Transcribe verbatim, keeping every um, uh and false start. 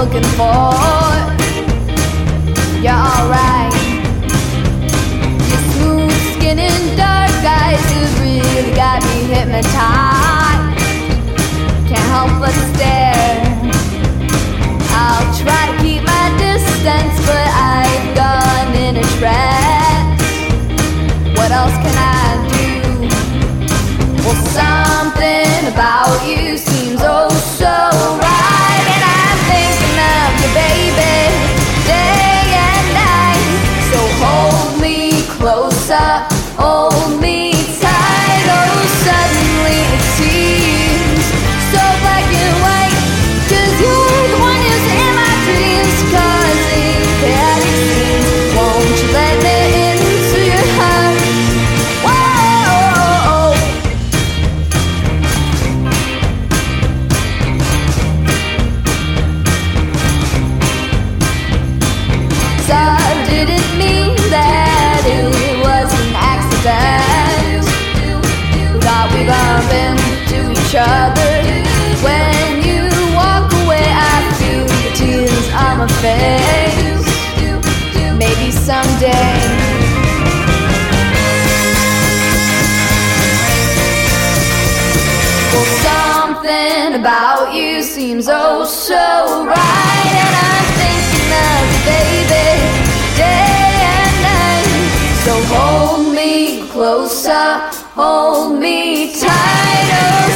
looking for. You're alright. Your smooth skin and dark eyes have really got me hypnotized. Can't help but stare. I'll try to keep my distance, but I've gone in a trance. What else can I do? Well, something about you seems oh so right. And I'm thinking of you, baby, day and night. So hold me closer, hold me tight. Oh, suddenly it seems so black and white, 'cause you're the one who's in my dreams, causing chaotic scenes. Won't you let me into your heart? Whoa. So I didn't mean that it was an accident. Thought we bumped into each other. When you walk away, I feel the tears on my face. Maybe someday. Well, something about you seems oh so right. And I'm thinking of you, baby, day and night. So hold me closer, hold me tight. Oh,